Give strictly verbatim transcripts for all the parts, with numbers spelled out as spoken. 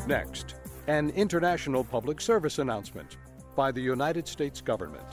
Next, an international public service announcement by the United States government.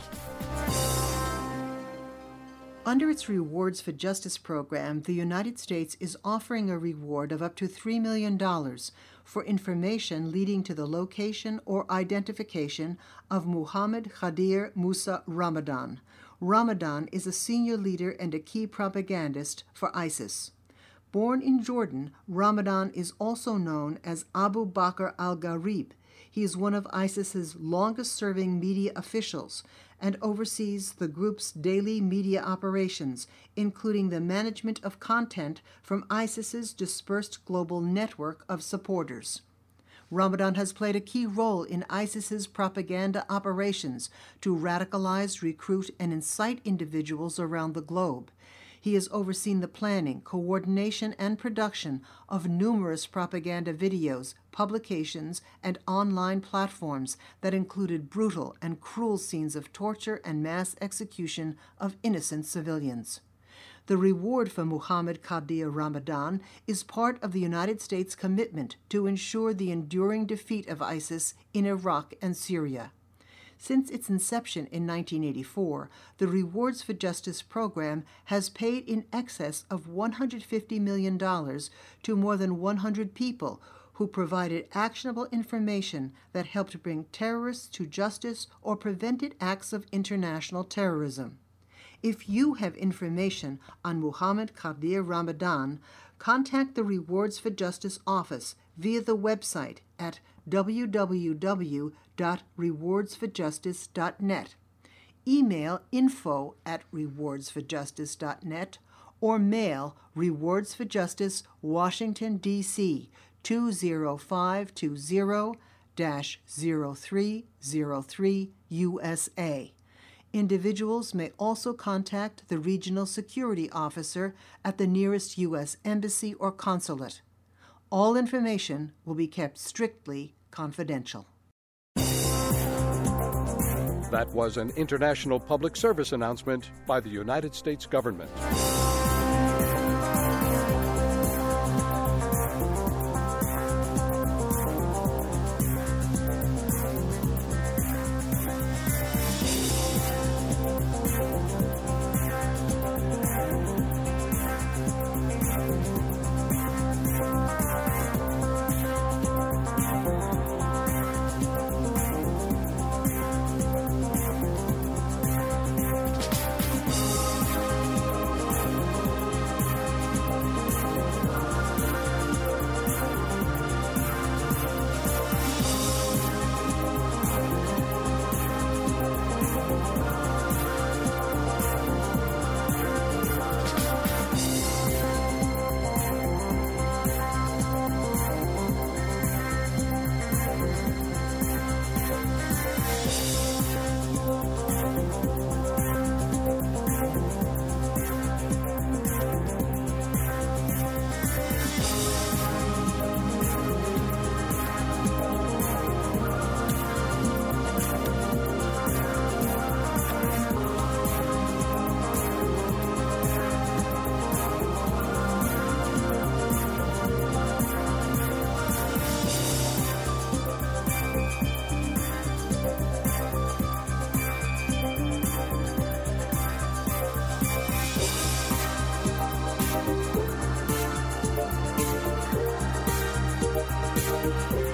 Under its Rewards for Justice program, the United States is offering a reward of up to three million dollars for information leading to the location or identification of Muhammad Khadir Musa Ramadan. Ramadan is a senior leader and a key propagandist for ISIS. Born in Jordan, Ramadan is also known as Abu Bakr al-Gharib. He is one of ISIS's longest-serving media officials and oversees the group's daily media operations, including the management of content from ISIS's dispersed global network of supporters. Ramadan has played a key role in ISIS's propaganda operations to radicalize, recruit, and incite individuals around the globe. He has overseen the planning, coordination, and production of numerous propaganda videos, publications, and online platforms that included brutal and cruel scenes of torture and mass execution of innocent civilians. The reward for Muhammad Khadir Ramadan is part of the United States' commitment to ensure the enduring defeat of ISIS in Iraq and Syria. Since its inception in nineteen eighty-four, the Rewards for Justice program has paid in excess of one hundred fifty million dollars to more than one hundred people who provided actionable information that helped bring terrorists to justice or prevented acts of international terrorism. If you have information on Muhammad Khadir Ramadan, contact the Rewards for Justice office via the website at w w w dot rewards for justice dot net, email info at rewards for justice dot net, or mail Rewards for Justice, Washington, D C two zero five two zero zero three zero three U S A. Individuals may also contact the Regional Security Officer at the nearest U S Embassy or Consulate. All information will be kept strictly confidential. That was an international public service announcement by the United States government. Thank you.